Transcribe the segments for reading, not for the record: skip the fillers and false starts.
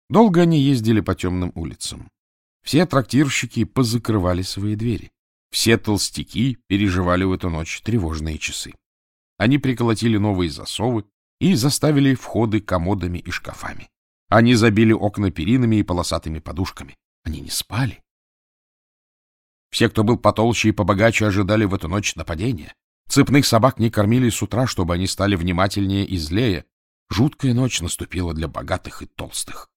Долго они ездили по темным улицам. Все трактирщики позакрывали свои двери. Все толстяки переживали в эту ночь тревожные часы. Они приколотили новые засовы и заставили входы комодами и шкафами. Они забили окна перинами и полосатыми подушками. Они не спали. Все, кто был потолще и побогаче, ожидали в эту ночь нападения. Цепных собак не кормили с утра, чтобы они стали внимательнее и злее. Жуткая ночь наступила для богатых и толстых.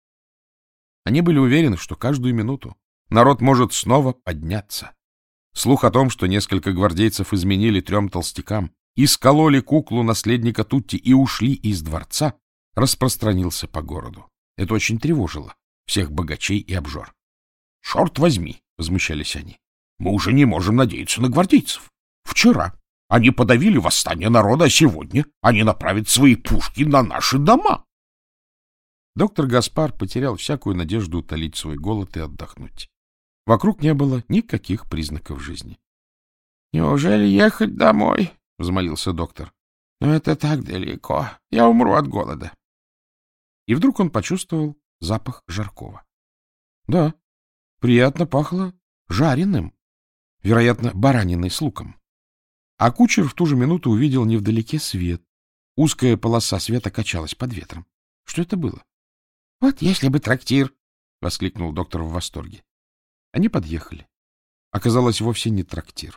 Они были уверены, что каждую минуту народ может снова подняться. Слух о том, что несколько гвардейцев изменили 3 толстякам, искололи куклу наследника Тутти и ушли из дворца, распространился по городу. Это очень тревожило всех богачей и обжор. — Черт возьми! — возмущались они. — Мы уже не можем надеяться на гвардейцев. Вчера они подавили восстание народа, а сегодня они направят свои пушки на наши дома. Доктор Гаспар потерял всякую надежду утолить свой голод и отдохнуть. Вокруг не было никаких признаков жизни. — Неужели ехать домой? — взмолился доктор. — Но это так далеко. Я умру от голода. И вдруг он почувствовал запах жаркого. Да, приятно пахло жареным, вероятно, бараниной с луком. А кучер в ту же минуту увидел невдалеке свет. Узкая полоса света качалась под ветром. Что это было? — Вот если бы трактир! — воскликнул доктор в восторге. Они подъехали. Оказалось, вовсе не трактир.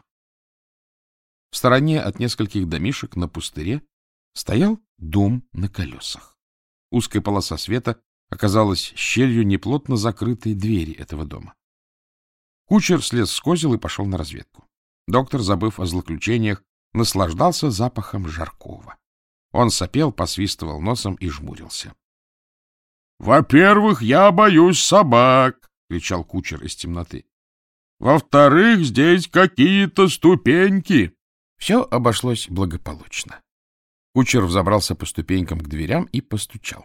В стороне от нескольких домишек на пустыре стоял дом на колесах. Узкая полоса света оказалась щелью неплотно закрытой двери этого дома. Кучер слез с козел и пошел на разведку. Доктор, забыв о злоключениях, наслаждался запахом жаркого. Он сопел, посвистывал носом и жмурился. — Во-первых, я боюсь собак! — кричал кучер из темноты. — Во-вторых, здесь какие-то ступеньки. Все обошлось благополучно. Кучер взобрался по ступенькам к дверям и постучал.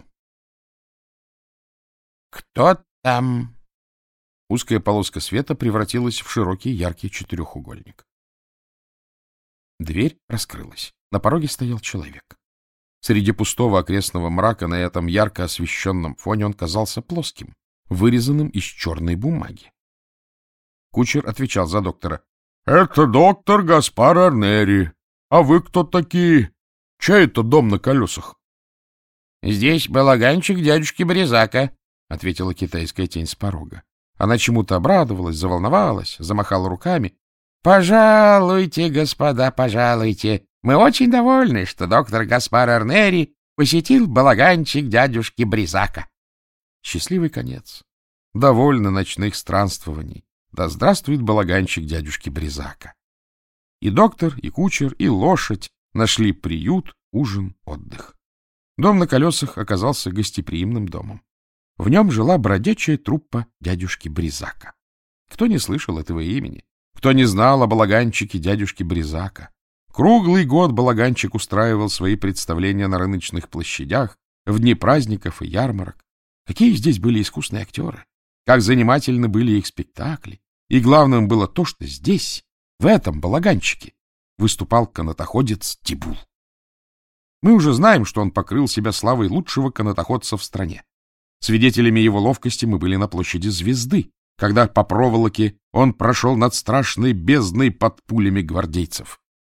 — Кто там? Узкая полоска света превратилась в широкий яркий четырехугольник. Дверь раскрылась. На пороге стоял человек. Среди пустого окрестного мрака на этом ярко освещенном фоне он казался плоским, вырезанным из черной бумаги. Кучер отвечал за доктора. — Это доктор Гаспар Арнери. А вы кто такие? Чей это дом на колесах? — Здесь балаганчик дядюшки Бризака, — ответила китайская тень с порога. Она чему-то обрадовалась, заволновалась, замахала руками. — Пожалуйте, господа, пожалуйте. Мы очень довольны, что доктор Гаспар Арнери посетил балаганчик дядюшки Бризака. Счастливый конец. Довольно ночных странствований. Да здравствует балаганчик дядюшки Бризака. И доктор, и кучер, и лошадь нашли приют, ужин, отдых. Дом на колесах оказался гостеприимным домом. В нем жила бродячая труппа дядюшки Бризака. Кто не слышал этого имени? Кто не знал о балаганчике дядюшки Бризака? Круглый год балаганчик устраивал свои представления на рыночных площадях, в дни праздников и ярмарок. Какие здесь были искусные актеры! Как занимательны были их спектакли! И главным было то, что здесь, в этом балаганчике, выступал канатоходец Тибул. Мы уже знаем, что он покрыл себя славой лучшего канатоходца в стране. Свидетелями его ловкости мы были на площади Звезды, когда по проволоке он прошел над страшной бездной под пулями гвардейцев.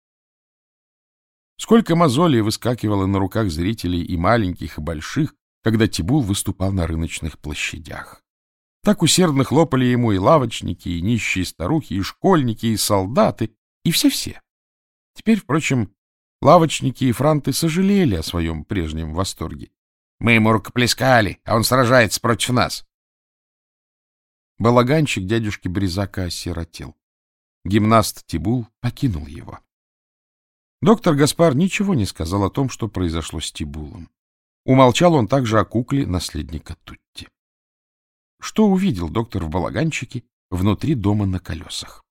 Сколько мозолей выскакивало на руках зрителей и маленьких, и больших, когда Тибул выступал на рыночных площадях. Так усердно хлопали ему и лавочники, и нищие старухи, и школьники, и солдаты, и все-все. Теперь, впрочем, лавочники и франты сожалели о своем прежнем восторге. Мы ему рукоплескали, а он сражается против нас. Балаганчик дядюшки Бризака осиротел. Гимнаст Тибул покинул его. Доктор Гаспар ничего не сказал о том, что произошло с Тибулом. Умолчал он также о кукле наследника Тутти. Что увидел доктор в балаганчике внутри дома на колесах?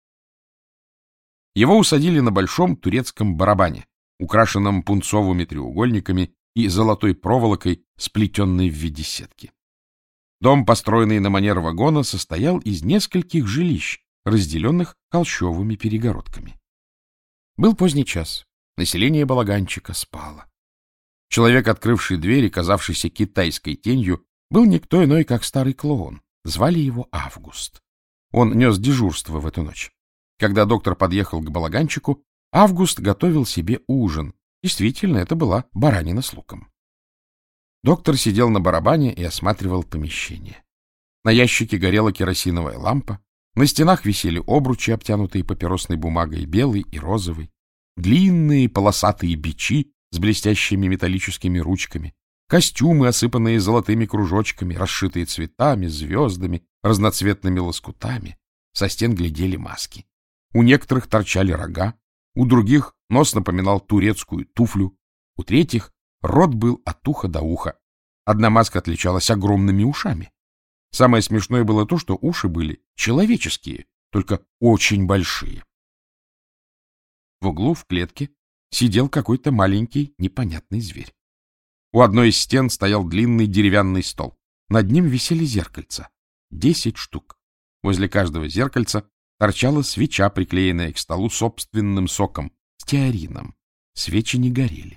Его усадили на большом турецком барабане, украшенном пунцовыми треугольниками и золотой проволокой, сплетенной в виде сетки. Дом, построенный на манер вагона, состоял из нескольких жилищ, разделенных холщовыми перегородками. Был поздний час. Население балаганчика спало. Человек, открывший дверь и казавшийся китайской тенью, был никто иной, как старый клоун. Звали его Август. Он нес дежурство в эту ночь. Когда доктор подъехал к балаганчику, Август готовил себе ужин. Действительно, это была баранина с луком. Доктор сидел на барабане и осматривал помещение. На ящике горела керосиновая лампа, на стенах висели обручи, обтянутые папиросной бумагой, белой и розовой, длинные полосатые бичи с блестящими металлическими ручками, костюмы, осыпанные золотыми кружочками, расшитые цветами, звездами, разноцветными лоскутами. Со стен глядели маски. У некоторых торчали рога, у других нос напоминал турецкую туфлю, у третьих рот был от уха до уха. Одна маска отличалась огромными ушами. Самое смешное было то, что уши были человеческие, только очень большие. В углу в клетке сидел какой-то маленький непонятный зверь. У одной из стен стоял длинный деревянный стол. Над ним висели зеркальца. 10 штук. Возле каждого зеркальца торчала свеча, приклеенная к столу собственным соком, стеарином. Свечи не горели.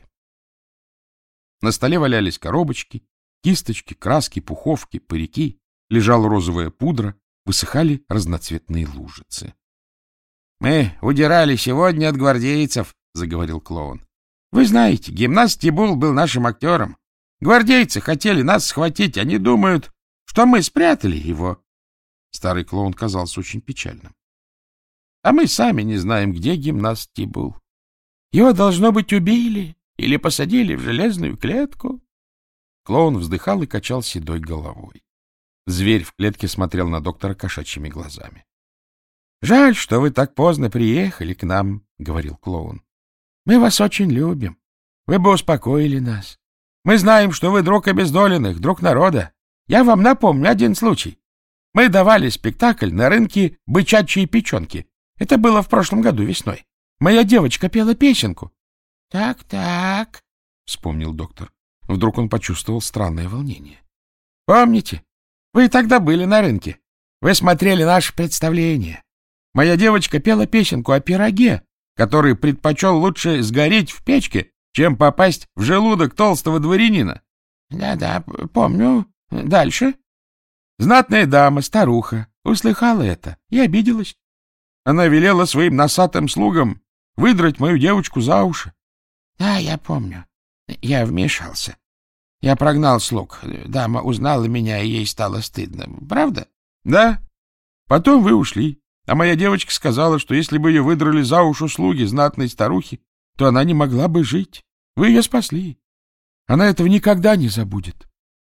На столе валялись коробочки, кисточки, краски, пуховки, парики, лежала розовая пудра, высыхали разноцветные лужицы. — Мы удирали сегодня от гвардейцев, — заговорил клоун. — Вы знаете, гимнаст Тибул был нашим актером. Гвардейцы хотели нас схватить, они думают, что мы спрятали его. Старый клоун казался очень печальным. — А мы сами не знаем, где гимнаст Тибул. Его, должно быть, убили или посадили в железную клетку. Клоун вздыхал и качал седой головой. Зверь в клетке смотрел на доктора кошачьими глазами. — Жаль, что вы так поздно приехали к нам, — говорил клоун. — Мы вас очень любим. Вы бы успокоили нас. Мы знаем, что вы друг обездоленных, друг народа. Я вам напомню один случай. Мы давали спектакль на рынке бычачьей печенки. Это было в прошлом году весной. Моя девочка пела песенку. — Так, — вспомнил доктор. Вдруг он почувствовал странное волнение. — Помните? Вы тогда были на рынке. Вы смотрели наше представление. Моя девочка пела песенку о пироге, который предпочел лучше сгореть в печке, чем попасть в желудок толстого дворянина. Да, помню. Дальше. Знатная дама, старуха, услыхала это и обиделась. Она велела своим носатым слугам выдрать мою девочку за уши. Да, я помню. Я вмешался. Я прогнал слуг. Дама узнала меня, и ей стало стыдно. Правда? Да. Потом вы ушли, а моя девочка сказала, что если бы ее выдрали за уши слуги знатной старухи, то она не могла бы жить. Вы ее спасли. Она этого никогда не забудет.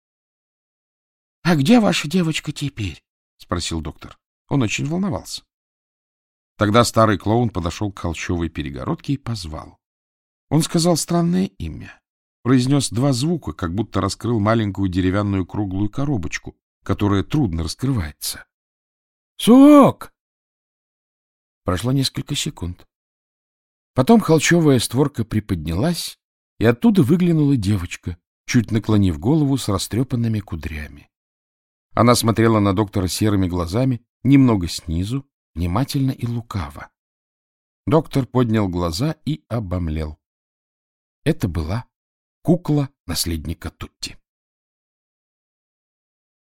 — А где ваша девочка теперь? — спросил доктор. Он очень волновался. Тогда старый клоун подошел к холщовой перегородке и позвал. Он сказал странное имя. Произнес 2 звука, как будто раскрыл маленькую деревянную круглую коробочку, которая трудно раскрывается. «Сок!» Прошло несколько секунд. Потом холщовая створка приподнялась, и оттуда выглянула девочка, чуть наклонив голову с растрепанными кудрями. Она смотрела на доктора серыми глазами, немного снизу, внимательно и лукаво. Доктор поднял глаза и обомлел. Это была кукла наследника Тутти.